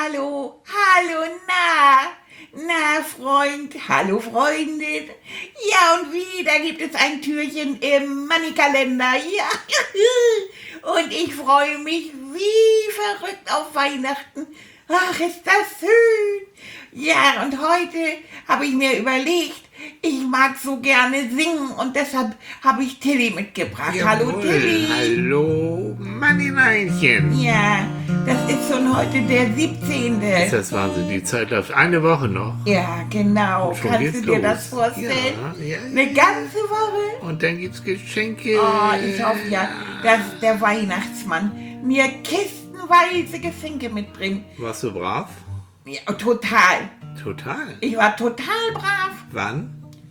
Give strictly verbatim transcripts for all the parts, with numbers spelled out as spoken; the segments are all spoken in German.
Hallo, hallo, na, na, Freund, hallo, Freundin. Ja, und wieder gibt es ein Türchen im Money-Kalender, ja. Und ich freue mich wie verrückt auf Weihnachten. Ach, ist das schön. Ja, und heute habe ich mir überlegt, ich mag so gerne singen und deshalb habe ich Tilly mitgebracht. Jawohl, Hallo, Tilly. Hallo, Mannineinchen. Ja, das ist schon heute der siebzehnte Ist das Wahnsinn, die Zeit läuft eine Woche noch. Ja, genau. Und schon Kannst du geht's dir los. das vorstellen? Ja, ja, Eine ganze Woche? Und dann gibt's Geschenke. Oh, ich hoffe ja, dass der Weihnachtsmann mir kistenweise Geschenke mitbringt. Warst du brav? Ja, total. Total. Ich war total brav. Wann?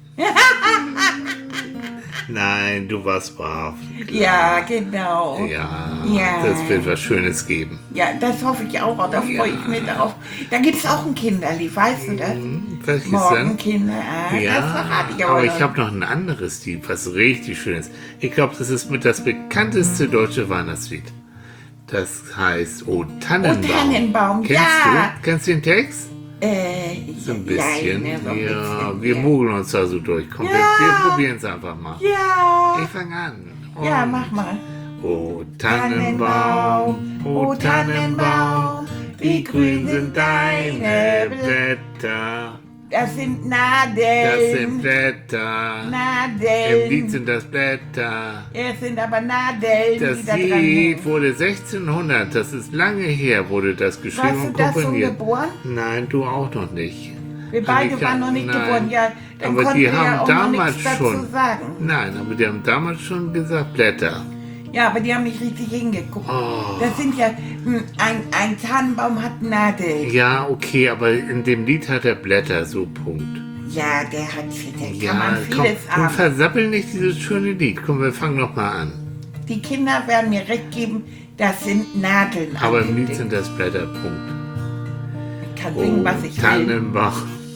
Nein, du warst brav. Ja, genau. Ja, Ja. das wird was Schönes geben. Ja, das hoffe ich auch. Da Ja. freue ich mich drauf. Da gibt es auch ein Kinderlied, weißt du das? Hm, welches Morgen, denn? Kinder. Ah, das Ja, verrate ich aber, aber ich noch. habe noch ein anderes Lied, was richtig schönes. Ich glaube, das ist mit das bekannteste deutsche Weihnachtslied. Das heißt O Tannenbaum. O Tannenbaum, Kennst ja. du? Kennst du den Text? Äh, So ein bisschen. Nein, so ein ja, bisschen, wir ja. mogeln uns da so durch. Komm, Ja. wir, wir probieren es einfach mal. Ja. Ich fange an. Ja, Und mach mal. O Tannenbaum, O Tannenbaum, wie grün sind deine Blätter. Das sind Das Nadeln. sind Blätter. Im Nadeln. Lied sind das Blätter. Es sind aber Nadeln, Das die da dran Lied hängen. wurde sechzehnhundert, das ist lange her, wurde das geschrieben Warst du und da schon komponiert. geboren? Nein, du auch noch nicht. Wir beide Annika, waren noch nicht nein. geboren. Ja, dann Aber konnten die wir ja haben auch noch damals nichts dazu schon. sagen. Nein, aber die haben damals schon gesagt Blätter. Ja, aber die haben nicht richtig hingeguckt. Oh. Das sind ja, hm, ein, ein Tannenbaum hat Nadeln. Ja, okay, aber in dem Lied hat er Blätter, so Punkt. Ja, der hat, der Ja, kann man komm, vieles komm, haben. versappel nicht dieses schöne Lied. Komm, wir fangen noch mal an. Die Kinder werden mir recht geben, das sind Nadeln. Aber an im dem Lied Ding. sind das Blätter, Punkt. Ich kann Oh, singen, was ich will. Tannenbaum.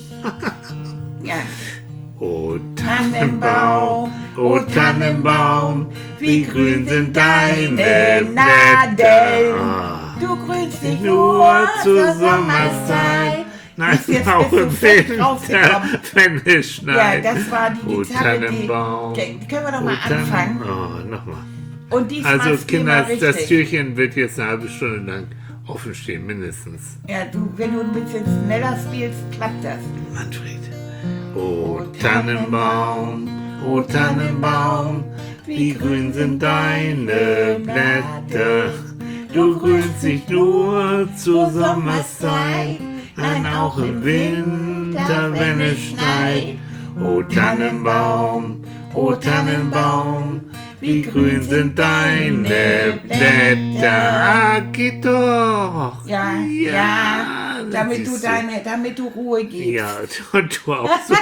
Ja. O Tannenbaum, o Tannenbaum, wie grün sind deine Nadeln. Blätter. Ah. Du grünst dich Nur zur zur Sommerzeit. Nein, Ist jetzt auch bist du im fett Winter, rausgekommen. wenn es Ja, schneit. das war die O Gitarre, die... Tannenbaum. Okay, können wir doch mal o Tannen- anfangen? Oh, nochmal. Und diesmal Also spiel mal Kinder, das richtig. Türchen wird jetzt eine halbe Stunde lang offen stehen, mindestens. Ja, du, wenn du ein bisschen schneller spielst, klappt das. Manfred. O Tannenbaum, o Tannenbaum, wie grün sind deine Blätter. Du grünst dich nur zur Sommerszeit, nein, auch im Winter, wenn es schneit. O Tannenbaum, o Tannenbaum, wie grün sind deine Blätter. Ah, geht doch. Ja, ja, das damit du siehst deine, damit du Ruhe gibst. Ja, und du auch so.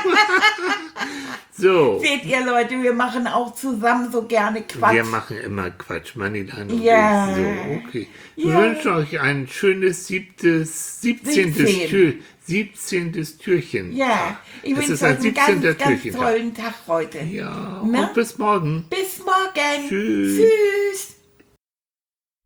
So, Seht ihr Leute, wir machen auch zusammen so gerne Quatsch. wir machen immer Quatsch, Manilan und Ja. ich. So, okay. Wir Ja. wünschen euch ein schönes siebtes, siebzehntes, siebzehn. Tür, siebzehntes Türchen. Ja, ich Das wünsche ist euch ein einen siebzehnter ganz, ganz Türchentag. tollen Tag heute. Ja, Ne? und bis morgen. Bis morgen. Tschüss. Tschüss.